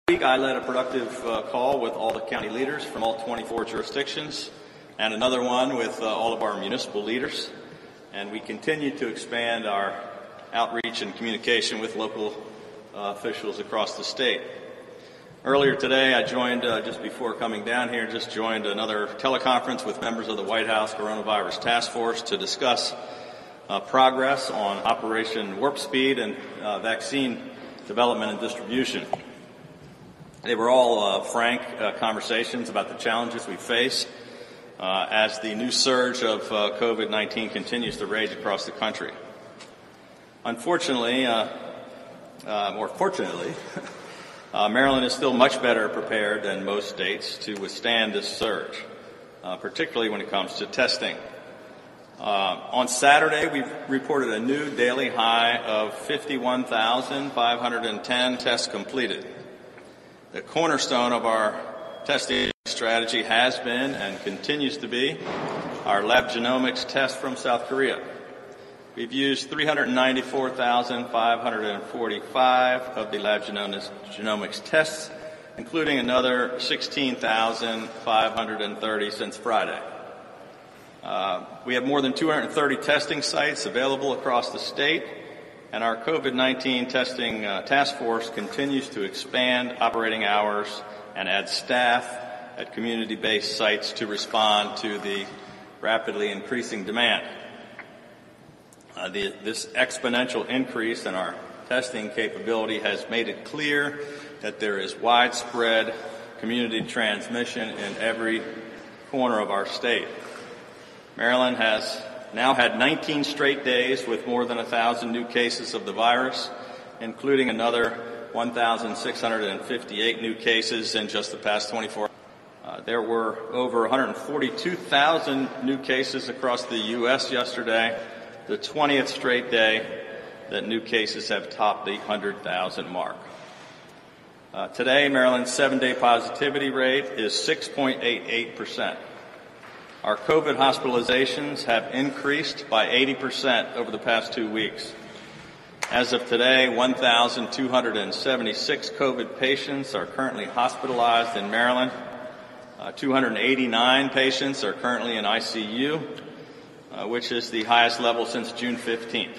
week, I led a productive call with all the county leaders from all 24 jurisdictions and another one with all of our municipal leaders. And we continue to expand our outreach and communication with local officials across the state. Earlier today, I joined, just before coming down here, joined another teleconference with members of the White House Coronavirus Task Force to discuss progress on Operation Warp Speed and vaccine development and distribution. They were all frank conversations about the challenges we face as the new surge of COVID-19 continues to rage across the country. Unfortunately, or fortunately, Maryland is still much better prepared than most states to withstand this surge, particularly when it comes to testing. On Saturday, we reported a new daily high of 51,510 tests completed. The cornerstone of our testing strategy has been and continues to be our lab genomics test from South Korea. We've used 394,545 of the lab genomics tests, including another 16,530 since Friday. We have more than 230 testing sites available across the state, and our COVID-19 testing task force continues to expand operating hours and add staff at community-based sites to respond to the rapidly increasing demand. This exponential increase in our testing capability has made it clear that there is widespread community transmission in every corner of our state. Maryland has now had 19 straight days with more than 1,000 new cases of the virus, including another 1,658 new cases in just the past 24 hours. There were over 142,000 new cases across the U.S. yesterday, the 20th straight day that new cases have topped the 100,000 mark. Today, Maryland's 7-day positivity rate is 6.88%. Our COVID hospitalizations have increased by 80% over the past 2 weeks. As of today, 1,276 COVID patients are currently hospitalized in Maryland. 289 patients are currently in ICU, which is the highest level since June 15th.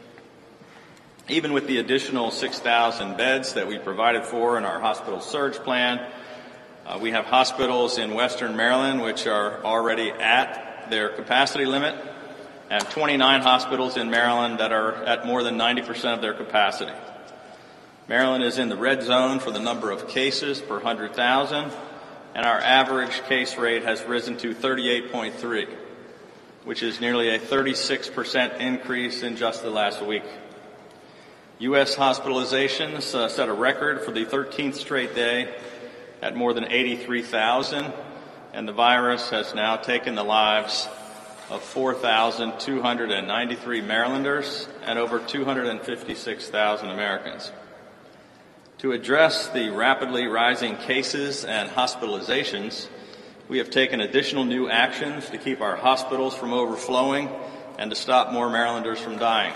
Even with the additional 6,000 beds that we provided for in our hospital surge plan, we have hospitals in Western Maryland which are already at their capacity limit, and 29 hospitals in Maryland that are at more than 90% of their capacity. Maryland is in the red zone for the number of cases per 100,000, and our average case rate has risen to 38.3, which is nearly a 36% increase in just the last week. U.S. hospitalizations set a record for the 13th straight day at more than 83,000, and the virus has now taken the lives of 4,293 Marylanders and over 256,000 Americans. To address the rapidly rising cases and hospitalizations, we have taken additional new actions to keep our hospitals from overflowing and to stop more Marylanders from dying.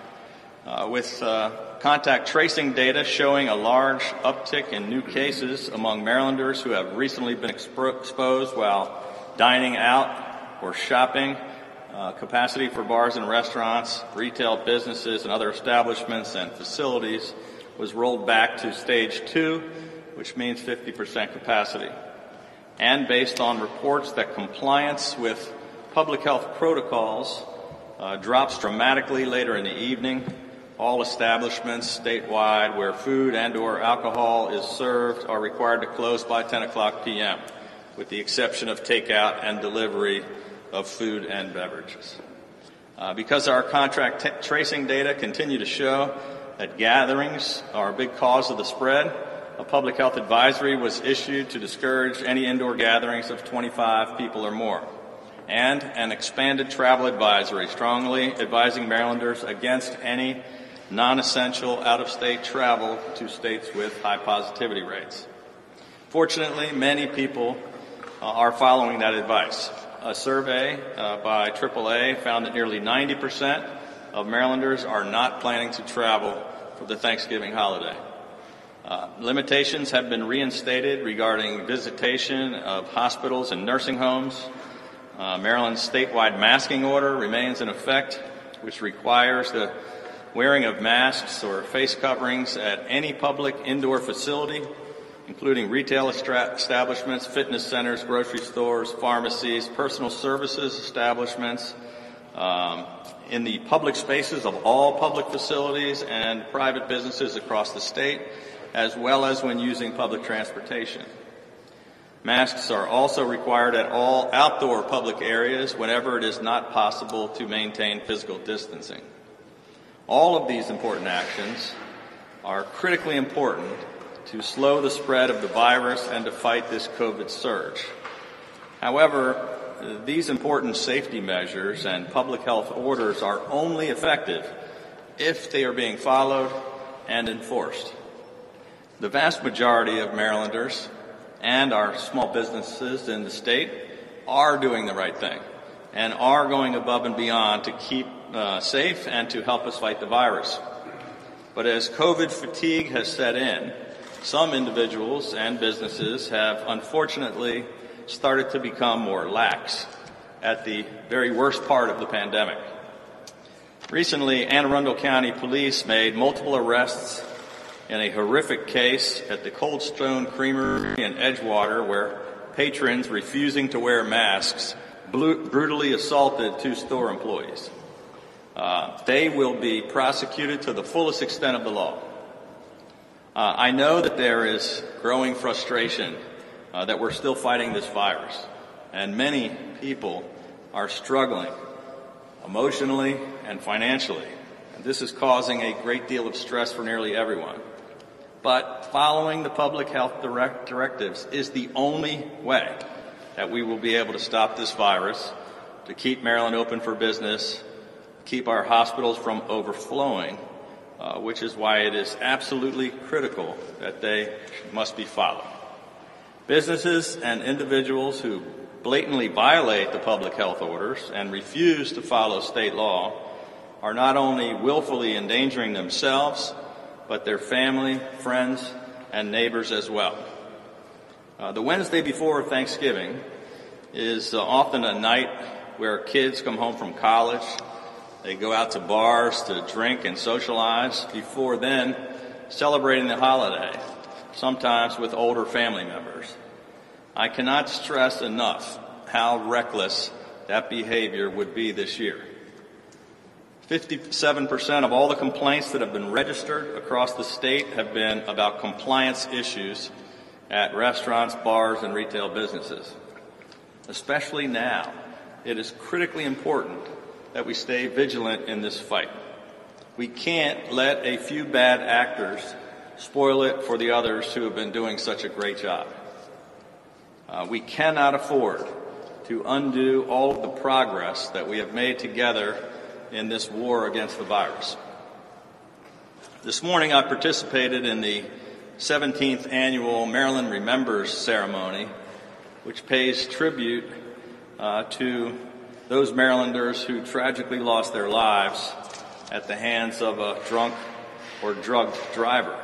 With contact tracing data showing a large uptick in new cases among Marylanders who have recently been exposed while dining out or shopping, capacity for bars and restaurants, retail businesses, and other establishments and facilities was rolled back to stage 2, which means 50% capacity. And based on reports that compliance with public health protocols drops dramatically later in the evening, all establishments statewide where food and or alcohol is served are required to close by 10 o'clock p.m., with the exception of takeout and delivery of food and beverages. Because our contract tracing data continue to show that gatherings are a big cause of the spread, a public health advisory was issued to discourage any indoor gatherings of 25 people or more, and an expanded travel advisory strongly advising Marylanders against any non-essential out-of-state travel to states with high positivity rates. Fortunately, many people are following that advice. A survey by AAA found that nearly 90% of Marylanders are not planning to travel for the Thanksgiving holiday. Limitations have been reinstated regarding visitation of hospitals and nursing homes. Maryland's statewide masking order remains in effect, which requires the wearing of masks or face coverings at any public indoor facility, including retail establishments, fitness centers, grocery stores, pharmacies, personal services establishments, in the public spaces of all public facilities and private businesses across the state, as well as when using public transportation. Masks are also required at all outdoor public areas whenever it is not possible to maintain physical distancing. All of these important actions are critically important to slow the spread of the virus and to fight this COVID surge. However, these important safety measures and public health orders are only effective if they are being followed and enforced. The vast majority of Marylanders and our small businesses in the state are doing the right thing and are going above and beyond to keep safe and to help us fight the virus. But as COVID fatigue has set in, some individuals and businesses have unfortunately started to become more lax at the very worst part of the pandemic. Recently, Anne Arundel County Police made multiple arrests in a horrific case at the Cold Stone Creamery in Edgewater, where patrons refusing to wear masks brutally assaulted 2 store employees. They will be prosecuted to the fullest extent of the law. I know that there is growing frustration that we're still fighting this virus, and many people are struggling emotionally and financially. And this is causing a great deal of stress for nearly everyone. But following the public health directives is the only way that we will be able to stop this virus, to keep Maryland open for business, keep our hospitals from overflowing, which is why it is absolutely critical that they must be followed. Businesses and individuals who blatantly violate the public health orders and refuse to follow state law are not only willfully endangering themselves, but their family, friends, and neighbors as well. The Wednesday before Thanksgiving is often a night where kids come home from college. They go out to bars to drink and socialize before then celebrating the holiday, sometimes with older family members. I cannot stress enough how reckless that behavior would be this year. 57% of all the complaints that have been registered across the state have been about compliance issues at restaurants, bars, and retail businesses. Especially now, it is critically important that we stay vigilant in this fight. We can't let a few bad actors spoil it for the others who have been doing such a great job. We cannot afford to undo all of the progress that we have made together in this war against the virus. This morning I participated in the 17th annual Maryland Remembers ceremony, which pays tribute to those Marylanders who tragically lost their lives at the hands of a drunk or drugged driver.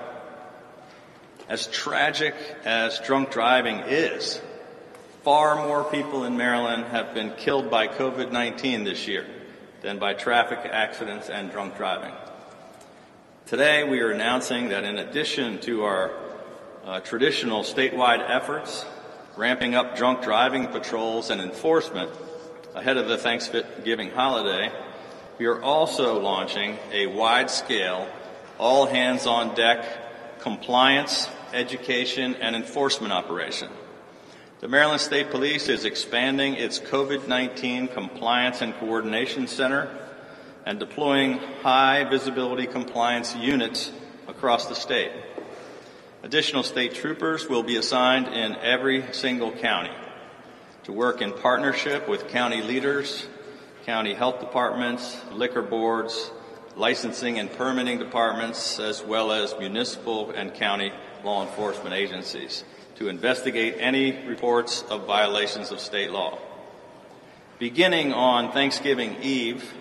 As tragic as drunk driving is, far more people in Maryland have been killed by COVID-19 this year than by traffic accidents and drunk driving. Today, we are announcing that in addition to our traditional statewide efforts, ramping up drunk driving patrols and enforcement ahead of the Thanksgiving holiday, we are also launching a wide-scale, all-hands-on-deck compliance, education, and enforcement operation. The Maryland State Police is expanding its COVID-19 Compliance and Coordination Center and deploying high-visibility compliance units across the state. Additional state troopers will be assigned in every single county to work in partnership with county leaders, county health departments, liquor boards, licensing and permitting departments, as well as municipal and county law enforcement agencies to investigate any reports of violations of state law. Beginning on Thanksgiving Eve,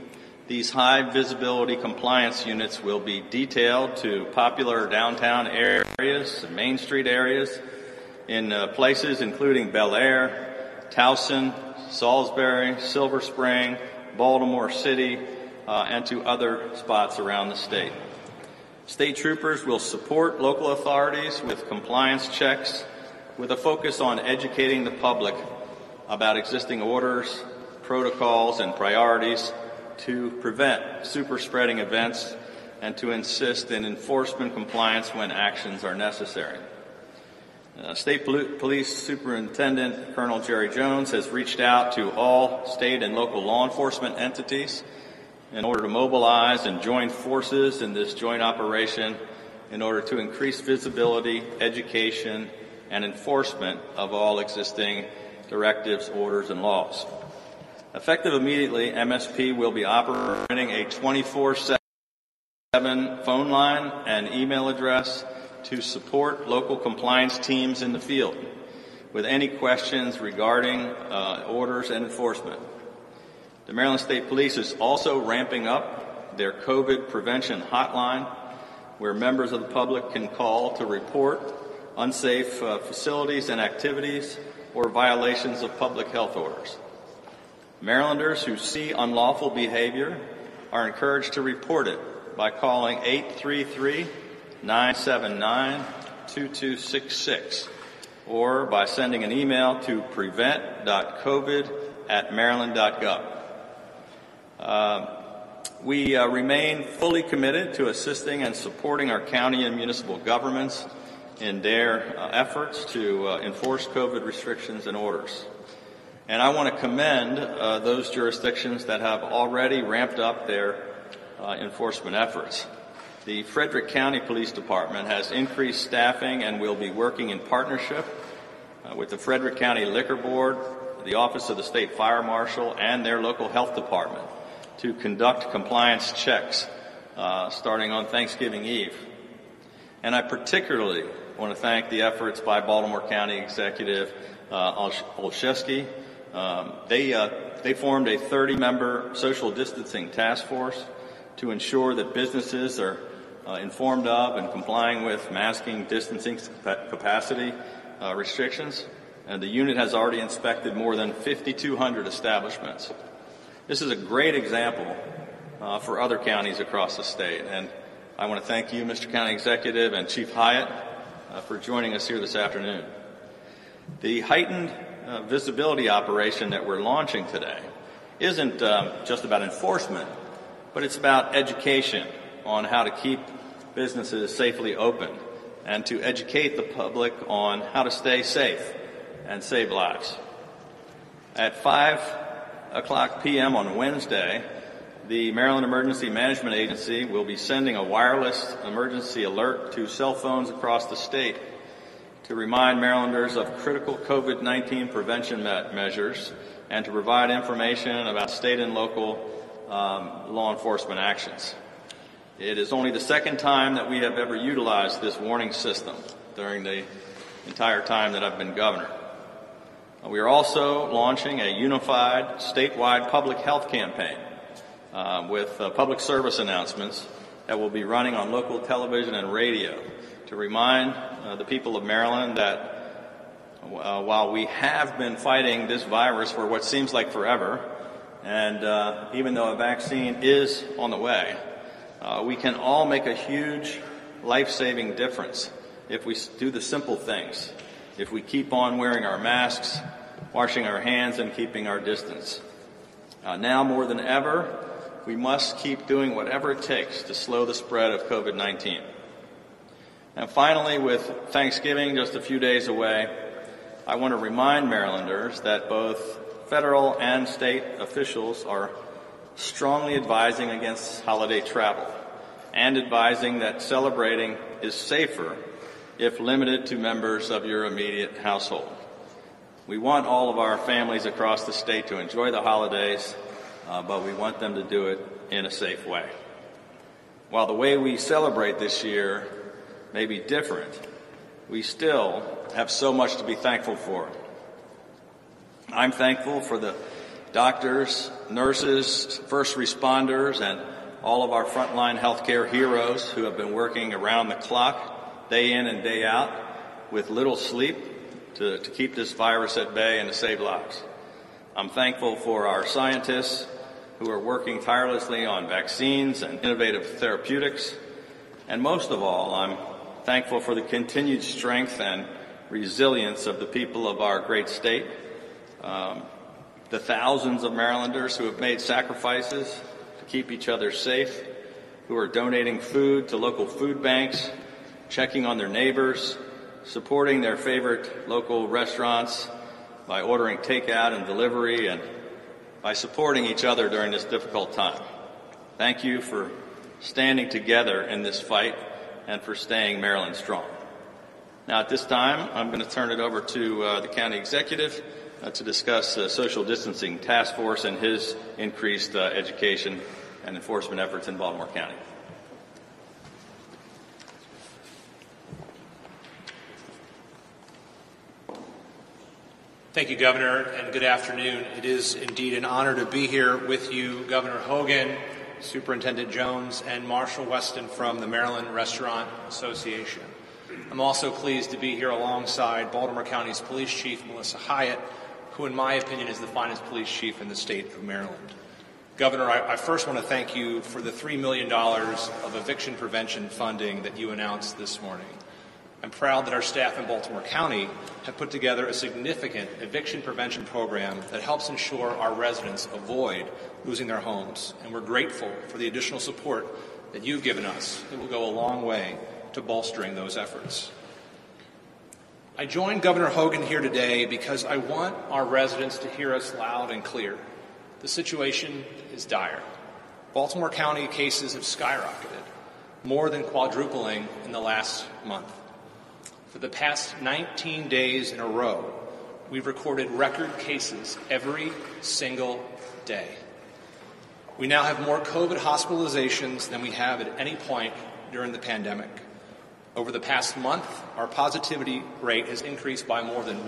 These high visibility compliance units will be detailed to popular downtown areas, Main Street areas, in places including Bel Air, Towson, Salisbury, Silver Spring, Baltimore City, and to other spots around the state. State troopers will support local authorities with compliance checks with a focus on educating the public about existing orders, protocols, and priorities to prevent super spreading events and to insist in enforcement compliance when actions are necessary. State Police Superintendent Colonel Jerry Jones has reached out to all state and local law enforcement entities in order to mobilize and join forces in this joint operation in order to increase visibility, education, and enforcement of all existing directives, orders, and laws. Effective immediately, MSP will be operating a 24/7 phone line and email address to support local compliance teams in the field with any questions regarding orders and enforcement. The Maryland State Police is also ramping up their COVID prevention hotline, where members of the public can call to report unsafe facilities and activities or violations of public health orders. Marylanders who see unlawful behavior are encouraged to report it by calling 833-979-2266 or by sending an email to prevent.covid@maryland.gov. We remain fully committed to assisting and supporting our county and municipal governments in their efforts to enforce COVID restrictions and orders. And I want to commend those jurisdictions that have already ramped up their enforcement efforts. The Frederick County Police Department has increased staffing and will be working in partnership with the Frederick County Liquor Board, the Office of the State Fire Marshal, and their local health department to conduct compliance checks starting on Thanksgiving Eve. And I particularly want to thank the efforts by Baltimore County Executive Olszewski. They formed a 30-member social distancing task force to ensure that businesses are informed of and complying with masking, distancing capacity restrictions. And the unit has already inspected more than 5,200 establishments. This is a great example for other counties across the state. And I want to thank you, Mr. County Executive, and Chief Hyatt for joining us here this afternoon. The heightened visibility operation that we're launching today isn't just about enforcement, but it's about education on how to keep businesses safely open and to educate the public on how to stay safe and save lives. At 5:00 p.m. on Wednesday, the Maryland Emergency Management Agency will be sending a wireless emergency alert to cell phones across the state to remind Marylanders of critical COVID-19 prevention measures and to provide information about state and local law enforcement actions. It is only the second time that we have ever utilized this warning system during the entire time that I've been governor. We are also launching a unified statewide public health campaign with public service announcements that will be running on local television and radio to remind the people of Maryland that while we have been fighting this virus for what seems like forever, and even though a vaccine is on the way, we can all make a huge life-saving difference if we do the simple things, if we keep on wearing our masks, washing our hands, and keeping our distance. Now more than ever, we must keep doing whatever it takes to slow the spread of COVID-19. And finally, with Thanksgiving just a few days away, I want to remind Marylanders that both federal and state officials are strongly advising against holiday travel and advising that celebrating is safer if limited to members of your immediate household. We want all of our families across the state to enjoy the holidays, but we want them to do it in a safe way. While the way we celebrate this year may be different, we still have so much to be thankful for. I'm thankful for the doctors, nurses, first responders, and all of our frontline healthcare heroes who have been working around the clock, day in and day out, with little sleep to keep this virus at bay and to save lives. I'm thankful for our scientists who are working tirelessly on vaccines and innovative therapeutics. And most of all, I'm thankful for the continued strength and resilience of the people of our great state, the thousands of Marylanders who have made sacrifices to keep each other safe, who are donating food to local food banks, checking on their neighbors, supporting their favorite local restaurants by ordering takeout and delivery, and by supporting each other during this difficult time. Thank you for standing together in this fight and for staying Maryland strong. Now, at this time, I'm going to turn it over to the county executive to discuss the social distancing task force and his increased education and enforcement efforts in Baltimore County. Thank you, Governor, and good afternoon. It is indeed an honor to be here with you, Governor Hogan, Superintendent Jones, and Marshall Weston from the Maryland Restaurant Association. I'm also pleased to be here alongside Baltimore County's Police Chief, Melissa Hyatt, who in my opinion is the finest police chief in the state of Maryland. Governor, I first want to thank you for the $3 million of eviction prevention funding that you announced this morning. I'm proud that our staff in Baltimore County have put together a significant eviction prevention program that helps ensure our residents avoid losing their homes, and we're grateful for the additional support that you've given us. It will go a long way to bolstering those efforts. I joined Governor Hogan here today because I want our residents to hear us loud and clear. The situation is dire. Baltimore County cases have skyrocketed, more than quadrupling in the last month. For the past 19 days in a row, we've recorded record cases every single day. We now have more COVID hospitalizations than we have at any point during the pandemic. Over the past month, our positivity rate has increased by more than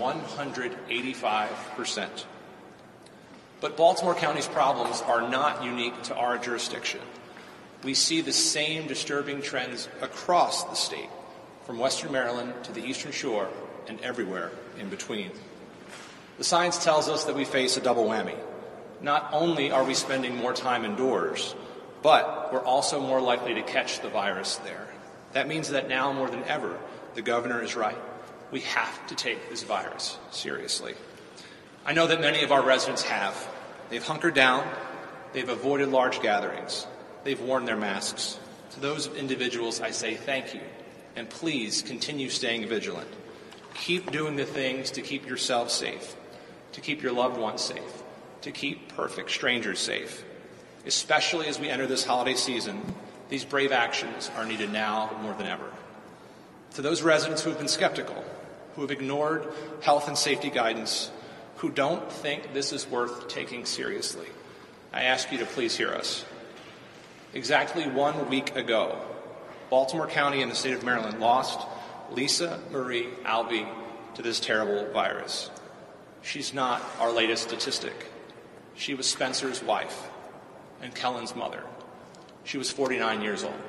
185%. But Baltimore County's problems are not unique to our jurisdiction. We see the same disturbing trends across the state, from Western Maryland to the Eastern Shore and everywhere in between. The science tells us that we face a double whammy. Not only are we spending more time indoors, but we're also more likely to catch the virus there. That means that now more than ever, the governor is right. We have to take this virus seriously. I know that many of our residents have. They've hunkered down, they've avoided large gatherings, they've worn their masks. To those individuals, I say thank you. And please continue staying vigilant. Keep doing the things to keep yourself safe, to keep your loved ones safe, to keep perfect strangers safe. Especially as we enter this holiday season, these brave actions are needed now more than ever. To those residents who have been skeptical, who have ignored health and safety guidance, who don't think this is worth taking seriously, I ask you to please hear us. Exactly 1 week ago, Baltimore County and the state of Maryland lost Lisa Marie Albee to this terrible virus. She's not our latest statistic. She was Spencer's wife and Kellen's mother. She was 49 years old.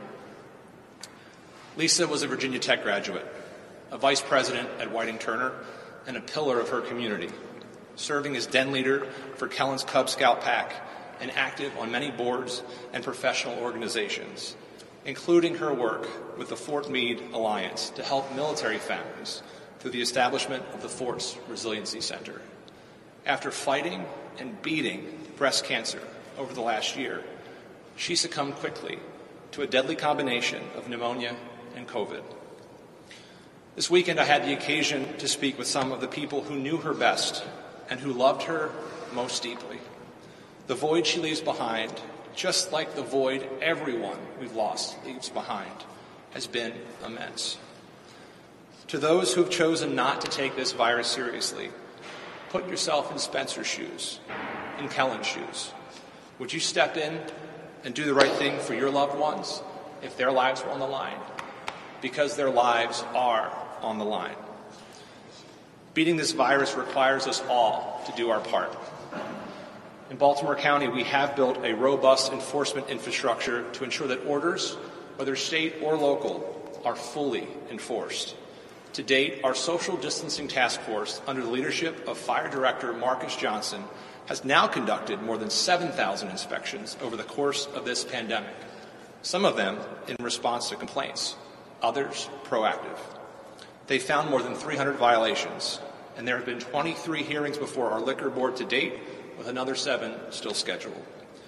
Lisa was a Virginia Tech graduate, a vice president at Whiting-Turner, and a pillar of her community, serving as den leader for Kellen's Cub Scout Pack and active on many boards and professional organizations, including her work with the Fort Meade Alliance to help military families through the establishment of the Fort's Resiliency Center. After fighting and beating breast cancer over the last year, she succumbed quickly to a deadly combination of pneumonia and COVID. This weekend, I had the occasion to speak with some of the people who knew her best and who loved her most deeply. The void she leaves behind, just like the void everyone we've lost leaves behind, has been immense. To those who have chosen not to take this virus seriously, put yourself in Spencer's shoes, in Kellen's shoes. Would you step in and do the right thing for your loved ones if their lives were on the line? Because their lives are on the line. Beating this virus requires us all to do our part. In Baltimore County, we have built a robust enforcement infrastructure to ensure that orders, whether state or local, are fully enforced. To date, our social distancing task force, under the leadership of Fire Director Marcus Johnson, has now conducted more than 7,000 inspections over the course of this pandemic, some of them in response to complaints, others proactive. They found more than 300 violations, and there have been 23 hearings before our liquor board to date, with another 7 still scheduled.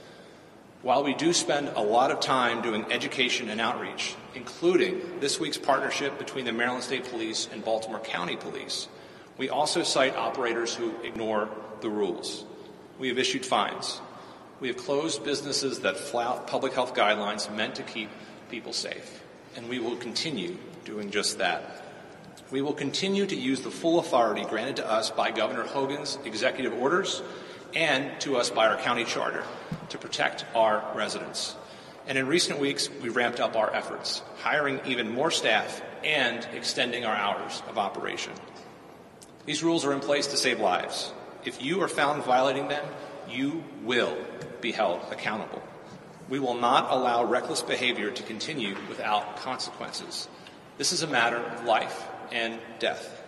While we do spend a lot of time doing education and outreach, including this week's partnership between the Maryland State Police and Baltimore County Police, we also cite operators who ignore the rules. We have issued fines. We have closed businesses that flout public health guidelines meant to keep people safe, and we will continue doing just that. We will continue to use the full authority granted to us by Governor Hogan's executive orders and to us by our county charter to protect our residents. And in recent weeks, we ramped up our efforts, hiring even more staff and extending our hours of operation. These rules are in place to save lives. If you are found violating them, you will be held accountable. We will not allow reckless behavior to continue without consequences. This is a matter of life and death.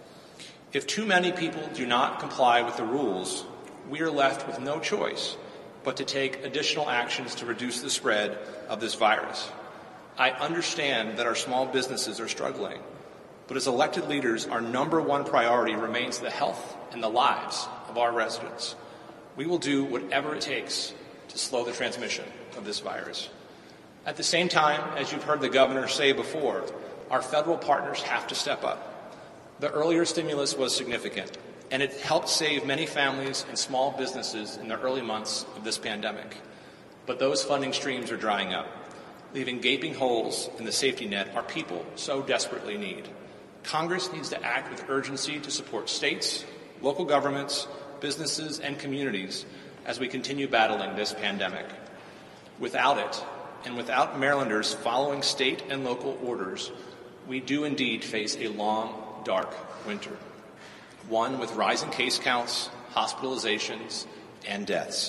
If too many people do not comply with the rules, we are left with no choice but to take additional actions to reduce the spread of this virus. I understand that our small businesses are struggling, but as elected leaders, our number one priority remains the health and the lives of our residents. We will do whatever it takes to slow the transmission of this virus. At the same time, as you've heard the governor say before, our federal partners have to step up. The earlier stimulus was significant, and it helped save many families and small businesses in the early months of this pandemic. But those funding streams are drying up, leaving gaping holes in the safety net our people so desperately need. Congress needs to act with urgency to support states, local governments, businesses, and communities as we continue battling this pandemic. Without it, and without Marylanders following state and local orders, we do indeed face a long, dark winter. One with rising case counts, hospitalizations, and deaths,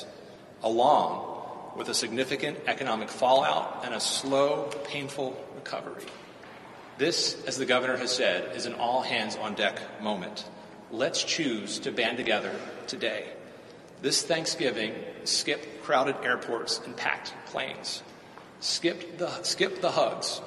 along with a significant economic fallout and a slow, painful recovery. This, as the governor has said, is an all-hands-on-deck moment. Let's choose to band together today. This Thanksgiving, skip crowded airports and packed planes. Skip the hugs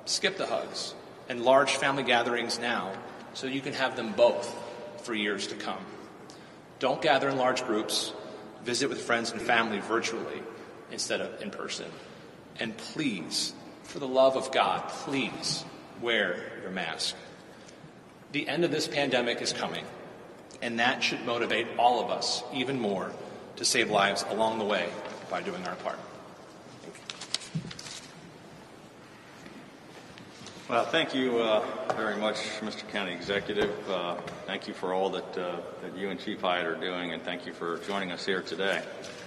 and large family gatherings now so you can have them both for years to come. Don't gather in large groups. Visit with friends and family virtually instead of in person. And please, for the love of God, please wear your mask. The end of this pandemic is coming, and that should motivate all of us even more to save lives along the way by doing our part. Well, thank you very much, Mr. County Executive. Thank you for all that you and Chief Hyatt are doing, and thank you for joining us here today.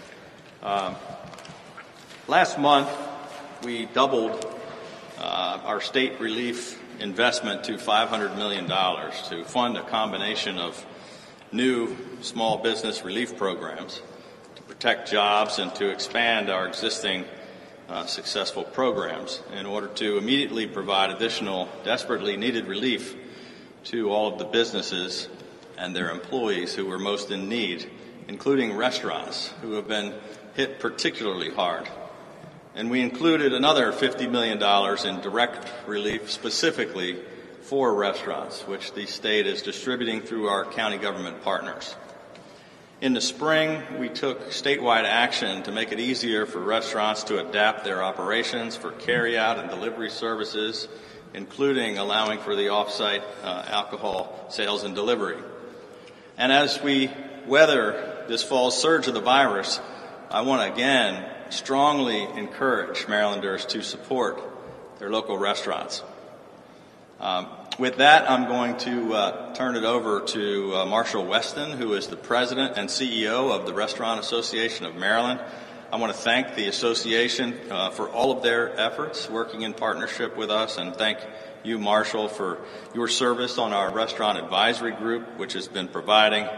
Last month, we doubled our state relief investment to $500 million to fund a combination of new small business relief programs to protect jobs and to expand our existing successful programs in order to immediately provide additional desperately needed relief to all of the businesses and their employees who were most in need, including restaurants who have been hit particularly hard. And we included another $50 million in direct relief specifically for restaurants, which the state is distributing through our county government partners. In the spring, we took statewide action to make it easier for restaurants to adapt their operations for carry-out and delivery services, including allowing for the off-site alcohol sales and delivery. And as we weather this fall's surge of the virus, I want to again strongly encourage Marylanders to support their local restaurants. With that, I'm going to turn it over to Marshall Weston, who is the President and CEO of the Restaurant Association of Maryland. I want to thank the association for all of their efforts working in partnership with us, and thank you, Marshall, for your service on our Restaurant Advisory Group, which has been providing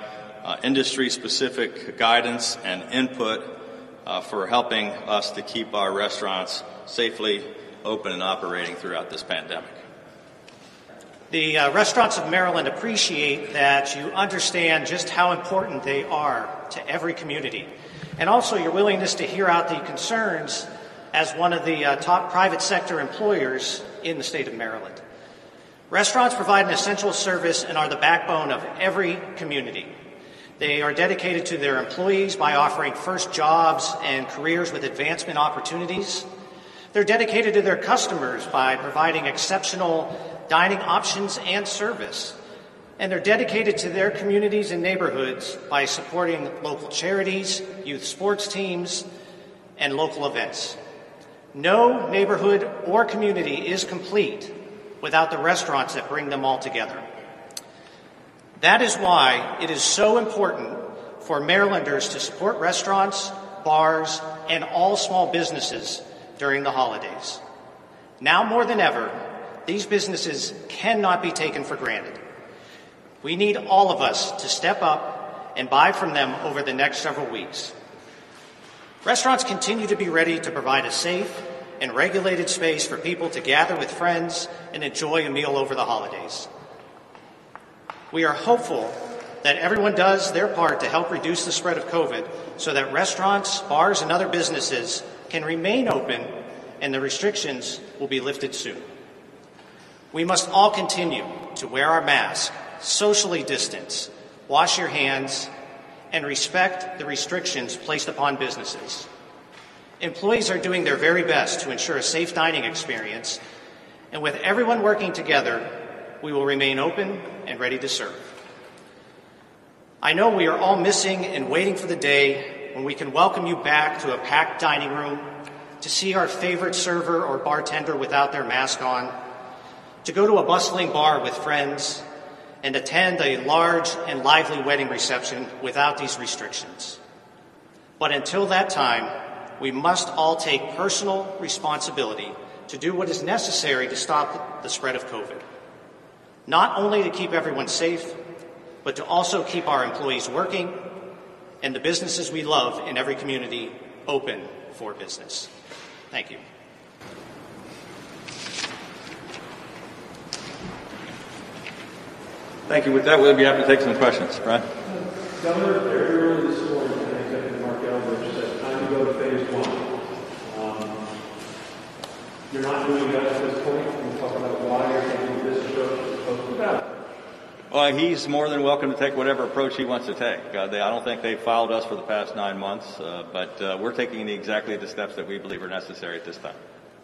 industry-specific guidance and input for helping us to keep our restaurants safely open and operating throughout this pandemic. The restaurants of Maryland appreciate that you understand just how important they are to every community, and also your willingness to hear out the concerns as one of the top private sector employers in the state of Maryland. Restaurants provide an essential service and are the backbone of every community. They are dedicated to their employees by offering first jobs and careers with advancement opportunities. They're dedicated to their customers by providing exceptional dining options and service. And they're dedicated to their communities and neighborhoods by supporting local charities, youth sports teams, and local events. No neighborhood or community is complete without the restaurants that bring them all together. That is why it is so important for Marylanders to support restaurants, bars, and all small businesses during the holidays. Now more than ever, these businesses cannot be taken for granted. We need all of us to step up and buy from them over the next several weeks. Restaurants continue to be ready to provide a safe and regulated space for people to gather with friends and enjoy a meal over the holidays. We are hopeful that everyone does their part to help reduce the spread of COVID so that restaurants, bars, and other businesses can remain open and the restrictions will be lifted soon. We must all continue to wear our mask, socially distance, wash your hands, and respect the restrictions placed upon businesses. Employees are doing their very best to ensure a safe dining experience, and with everyone working together, we will remain open and ready to serve. I know we are all missing and waiting for the day when we can welcome you back to a packed dining room, to see our favorite server or bartender without their mask on, to go to a bustling bar with friends, and attend a large and lively wedding reception without these restrictions. But until that time, we must all take personal responsibility to do what is necessary to stop the spread of COVID. Not only to keep everyone safe, but to also keep our employees working and the businesses we love in every community open for business. Thank you. Thank you. With that, we'll be happy to take some questions. Brian? Governor, very early this morning, Executive Mark Eldridge said, time to go to phase one. You're not doing that at this point. Can you talk about why you're taking this approach as opposed to that? Well, he's more than welcome to take whatever approach he wants to take. I don't think they've followed us for the past 9 months, but we're taking exactly the steps that we believe are necessary at this time.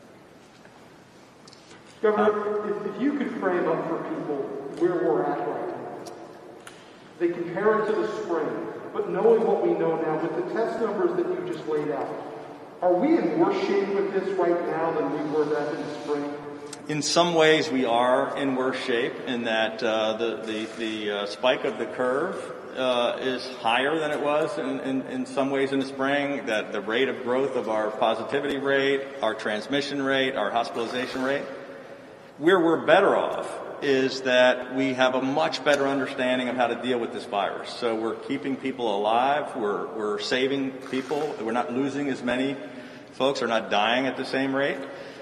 Governor, if you could frame up for people where we're at right now. They compare it to the spring, but knowing what we know now, with the test numbers that you just laid out, are we in worse shape with this right now than we were back in the spring? In some ways, we are in worse shape in that the spike of the curve is higher than it was in some ways in the spring, that the rate of growth of our positivity rate, our transmission rate, our hospitalization rate. Where we're better off is that we have a much better understanding of how to deal with this virus. So we're keeping people alive, we're saving people, we're not losing as many folks, are not dying at the same rate.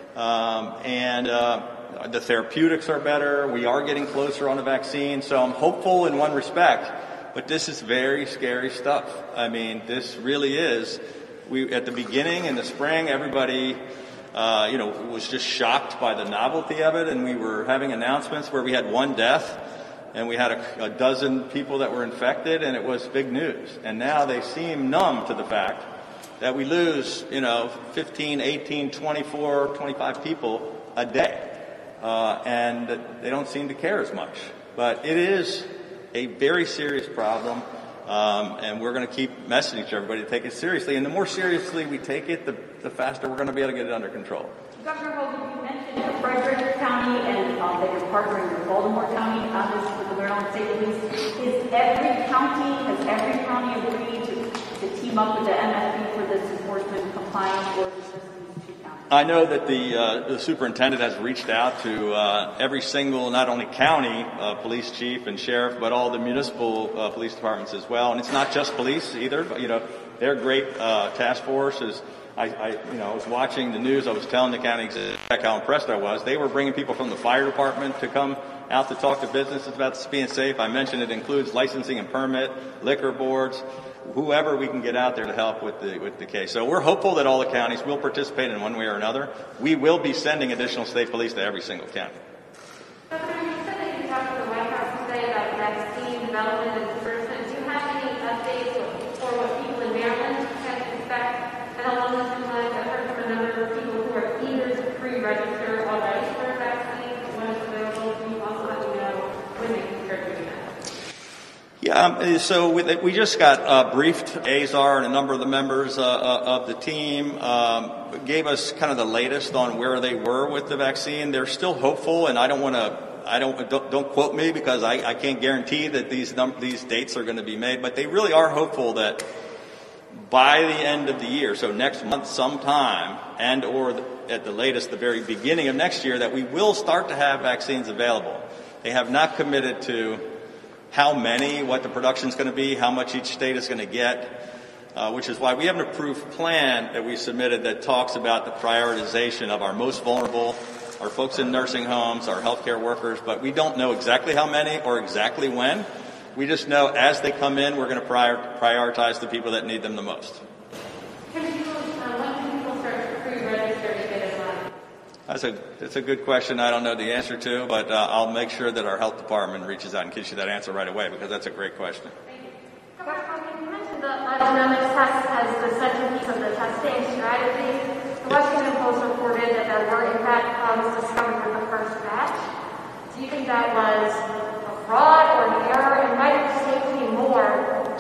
The therapeutics are better. We are getting closer on a vaccine. So I'm hopeful in one respect, but this is very scary stuff. I mean, this really is. At the beginning in the spring, everybody, was just shocked by the novelty of it. And we were having announcements where we had 1 death and we had a dozen people that were infected, and it was big news. And now they seem numb to the fact that we lose, 15, 18, 24, 25 people a day. And they don't seem to care as much. But it is a very serious problem, and we're going to keep messaging to everybody to take it seriously. And the more seriously we take it, the faster we're going to be able to get it under control. Governor Hogan, you mentioned Frederick County and that you're partnering with Baltimore County on this with the Maryland State Police. Has every county agreed to team up with the MSP for this enforcement compliance, or is this these 2 counties? I know that the superintendent has reached out to every single, not only county police chief and sheriff, but all the municipal police departments as well. And it's not just police either. But, they're great task forces. I was watching the news. I was telling the county exec how impressed I was. They were bringing people from the fire department to come out to talk to businesses about being safe. I mentioned it includes licensing and permit, liquor boards, whoever we can get out there to help with the case. So we're hopeful that all the counties will participate in one way or another. We will be sending additional state police to every single county. Governor, you said that you talked to the White House today about vaccine development and disbursement. Do you have any updates for what people in Maryland can expect? And along those lines, I've heard from a number of people who are eager to pre-register already for a vaccine when it's available. Can you also let me know when they can start doing that? Yeah, so we just got briefed. Azar and a number of the members of the team gave us kind of the latest on where they were with the vaccine. They're still hopeful, and don't quote me because I can't guarantee that these dates are going to be made, but they really are hopeful that by the end of the year, so next month sometime, and or at the latest, the very beginning of next year, that we will start to have vaccines available. They have not committed to how many, what the production is going to be, how much each state is going to get, which is why we have an approved plan that we submitted that talks about the prioritization of our most vulnerable, our folks in nursing homes, our healthcare workers, but we don't know exactly how many or exactly when. We just know as they come in, we're going to prioritize the people that need them the most. When can people start to pre-register to get in line? That's a good question I don't know the answer to, but I'll make sure that our health department reaches out and gives you that answer right away because that's a great question. Thank you. You mentioned the genomics test as the centerpiece of the testing strategy. The Washington Post reported that there were, in fact, problems discovered with the first batch. Do you think that was a fraud or an error? And might it take me more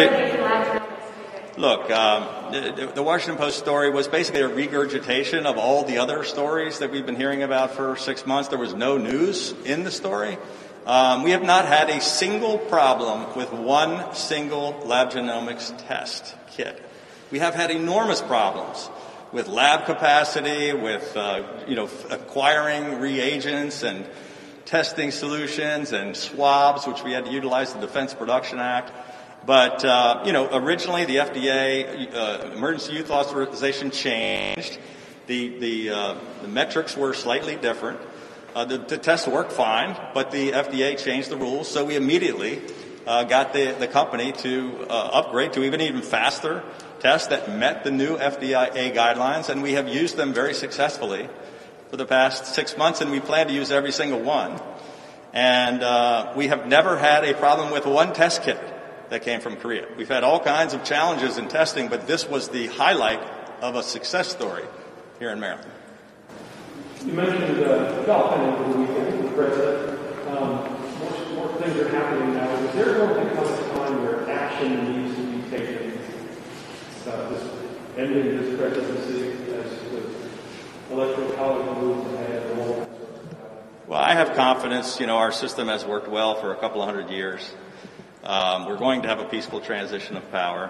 Look, the Washington Post story was basically a regurgitation of all the other stories that we've been hearing about for 6 months. There was no news in the story. We have not had a single problem with one single lab genomics test kit. We have had enormous problems with lab capacity, with acquiring reagents and testing solutions and swabs, which we had to utilize the Defense Production Act. But, originally the FDA emergency use authorization changed. The metrics were slightly different. The tests worked fine, but the FDA changed the rules, so we immediately got the company to upgrade to even faster tests that met the new FDA guidelines, and we have used them very successfully for the past 6 months, and we plan to use every single one. And we have never had a problem with one test kit that came from Korea. We've had all kinds of challenges in testing, but this was the highlight of a success story here in Maryland. You mentioned Falcon over the weekend, the president. More things are happening now. Is there going to come a time where action needs to be taken about this ending this presidency as the electoral college moves ahead and all that sort of stuff? Well, I have confidence. Our system has worked well for a couple of 100 years. We're going to have a peaceful transition of power.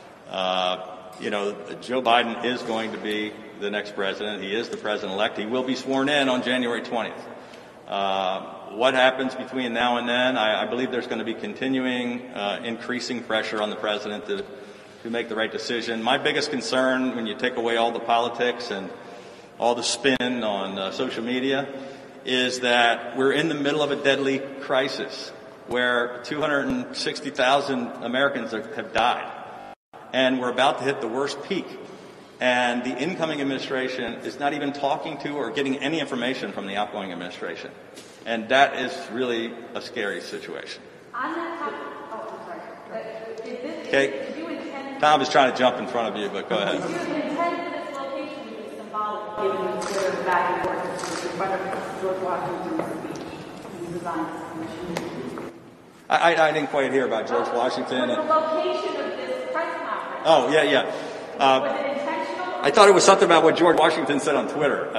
Joe Biden is going to be the next president. He is the president-elect. He will be sworn in on January 20th. What happens between now and then, I believe there's going to be continuing increasing pressure on the president to make the right decision. My biggest concern, when you take away all the politics and all the spin on social media, is that we're in the middle of a deadly crisis where 260,000 Americans have died. And we're about to hit the worst peak. And the incoming administration is not even talking to or getting any information from the outgoing administration. And that is really a scary situation. On that topic, Okay. Tom is trying to jump in front of you, but go ahead. Did you intend for this location to be symbolic, given the considered back and forth in front of George Washington's speech? He designed this commission. I didn't quite hear about George Washington. The location of this press conference. Oh, yeah. Was it intentional? I thought it was something about what George Washington said on Twitter.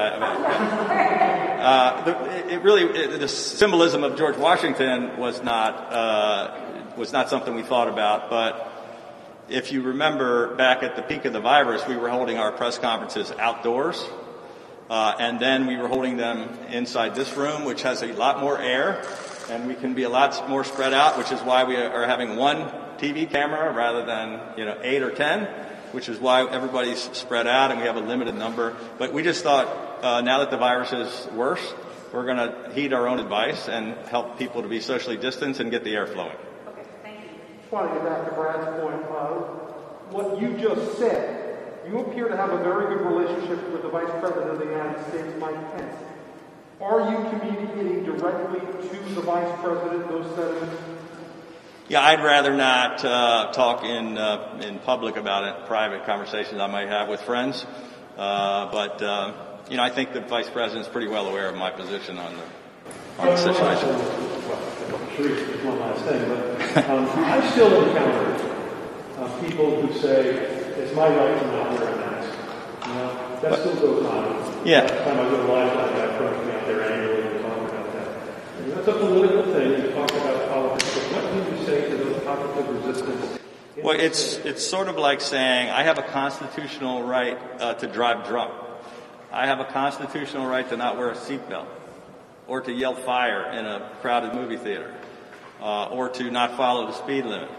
The symbolism of George Washington was not something we thought about. But if you remember back at the peak of the virus, we were holding our press conferences outdoors. And then we were holding them inside this room, which has a lot more air, and we can be a lot more spread out, which is why we are having one TV camera rather than 8 or 10, which is why everybody's spread out and we have a limited number. But we just thought now that the virus is worse, we're going to heed our own advice and help people to be socially distanced and get the air flowing. Okay, thank you. I just want to get back to Brad's point. What you just said, you appear to have a very good relationship with the Vice President of the United States, Mike Pence. Are you communicating directly to the Vice President those sentiments? Yeah, I'd rather not talk in public about it. Private conversations I might have with friends, but I think the Vice President's pretty well aware of my position on the situation. Well, Sharif, just one last thing, but I still encounter people who say it's my right to not wear a mask. That still goes on. Yeah. Last time I was alive, that guy approached me out there annually to talk about that. And that's a political thing. You talk about politics, but what do you say to those pockets of resistance? Well, it's sort of like saying I have a constitutional right to drive drunk. I have a constitutional right to not wear a seatbelt, or to yell fire in a crowded movie theater, or to not follow the speed limit.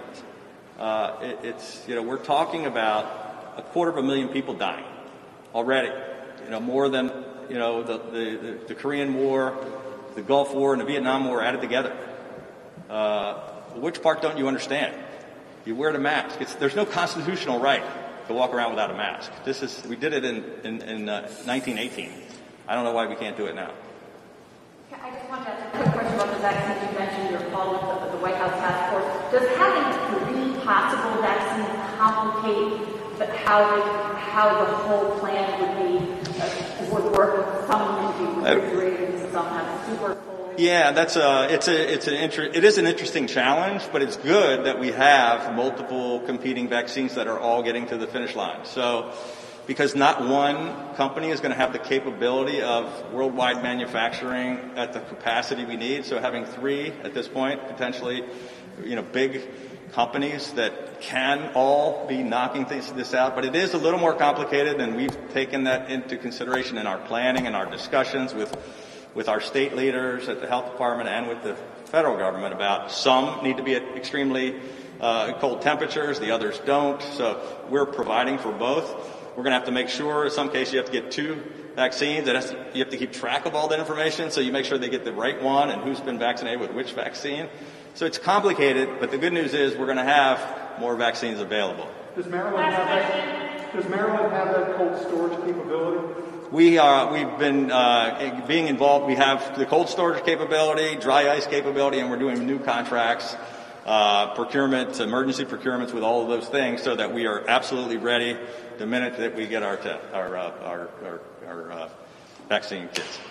We're talking about 250,000 people dying already. More than the Korean War, the Gulf War, and the Vietnam War added together. Which part don't you understand? You wear the mask. There's no constitutional right to walk around without a mask. We did it in 1918. I don't know why we can't do it now. I just wanted to ask a quick question about the vaccines. You mentioned your following the White House task force. Does having 3 possible vaccines complicate how the whole plan would work? Some would be refrigerated, some have super cold. Yeah, it is an interesting challenge, but it's good that we have multiple competing vaccines that are all getting to the finish line. So, because not one company is going to have the capability of worldwide manufacturing at the capacity we need. So having 3 at this point, potentially, big companies that can all be knocking this out. But it is a little more complicated, and we've taken that into consideration in our planning and our discussions with our state leaders at the health department and with the federal government about some need to be at extremely cold temperatures, the others don't. So we're providing for both. We're going to have to make sure, in some cases, you have to get 2 vaccines. You have to keep track of all that information, so you make sure they get the right one and who's been vaccinated with which vaccine. So it's complicated, but the good news is we're going to have more vaccines available. Does Maryland have that cold storage capability? We've been being involved. We have the cold storage capability, dry ice capability, and we're doing new contracts, procurement, emergency procurements with all of those things, so that we are absolutely ready the minute that we get our vaccine kits.